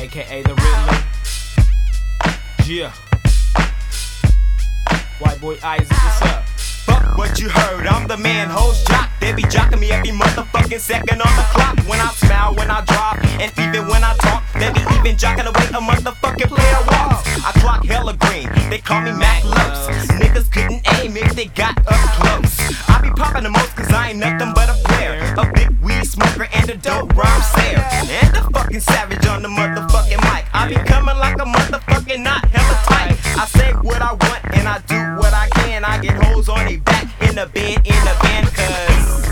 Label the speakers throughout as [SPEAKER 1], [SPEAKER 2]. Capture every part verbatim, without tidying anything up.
[SPEAKER 1] aka the Riddler. Yeah. White boy Isaac, what's up?
[SPEAKER 2] Fuck what you heard, I'm the man, host jock. They be jocking me every motherfucking second on the clock. When I smile, when I drop, and even when I talk, they be even jocking away a motherfucking player walks. I clock hella green, they call me Mac Lopes. Niggas couldn't aim if they got up close. I be popping the most cause I ain't nothing but a player, a big weed smoker and a dope rhyme sayer, and a fucking savage on the motherfucking mic. I be coming like a motherfucking knot, hella tight. I say what I want and I do what I can. I get hoes on they back, in the bed, in the van, cause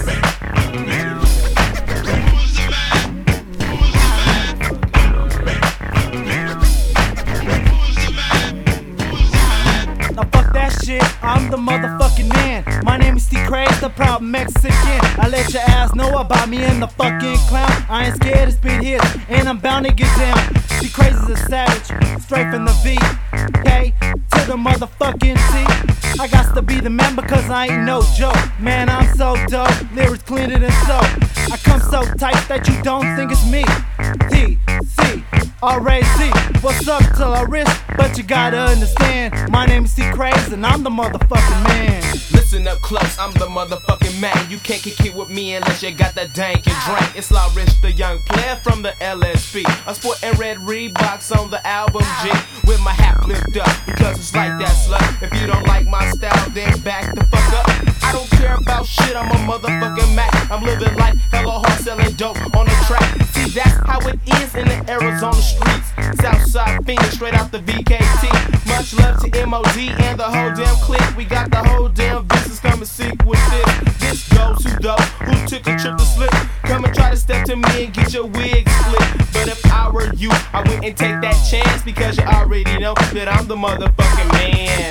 [SPEAKER 3] now fuck that shit, I'm the motherfucking man. My name is Steve Craze, the proud Mexican. I let your ass know about me and the fucking clown. I ain't scared to spit hits, and I'm bound to get down. Steve Craze is a savage, straight from the V, K to the motherfucking C. I got to be the man because I ain't no joke. Man, I'm so dope, lyrics cleaner than soap. I come so tight that you don't think it's me. T, C, R A Z. What's up till I wrist? But you gotta understand, my name is Steve Craze and I'm the motherfucking man.
[SPEAKER 1] Listen up close, I'm the motherfucking man. You can't kick it with me unless you got that dank and drink. It's La Rich, the young player from the L S P. I'm sporting red Reeboks on the album G, with my hat flipped up because it's like that slut. If you don't like my style, then back the fuck up. I don't care about shit, I'm a motherfucking Mac. I'm living life hella hard, selling dope on the track. See, that's how it is in the Arizona streets. Southside Phoenix, straight out the V K T. Much love to M O D and the whole damn clique. We got the whole damn business, come and seek with this. This goes to those who took a trip to slip. Come and try to step to me and get your wig split. But if I were you, I wouldn't take that chance, because you already know that I'm the motherfucking man.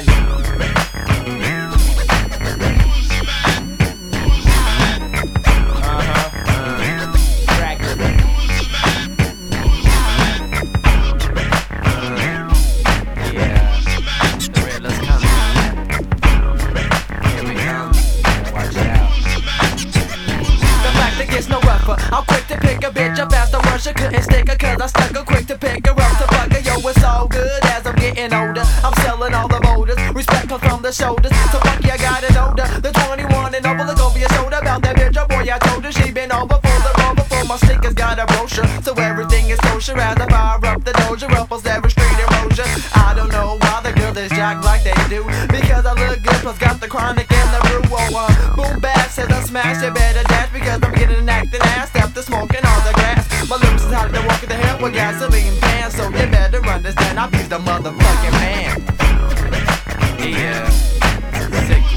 [SPEAKER 4] I'm quick to pick a bitch up after Russia couldn't stick her, cause I stuck her quick to pick her up to fuck her. Yo, it's all good as I'm getting older. I'm selling all the voters, respect comes from the shoulders. So fuck yeah, I got it older. The twenty-one and over, look over your shoulder. About that bitch, oh boy, I told her she been over for the rover. For my sneakers got a brochure, so everything is kosher. As I fire up the doja, ruffles every street erosion. I don't know why the girls is jacked like they do, because I look good, plus got the chronic and the brew. Oh, uh, boom bass says I smash, you better dash, because I'm getting an acting ass after smoking all the grass. My lyrics is how to walk in the hell with gasoline pants, so you better understand I'll be the motherfucking man. Yeah, sick.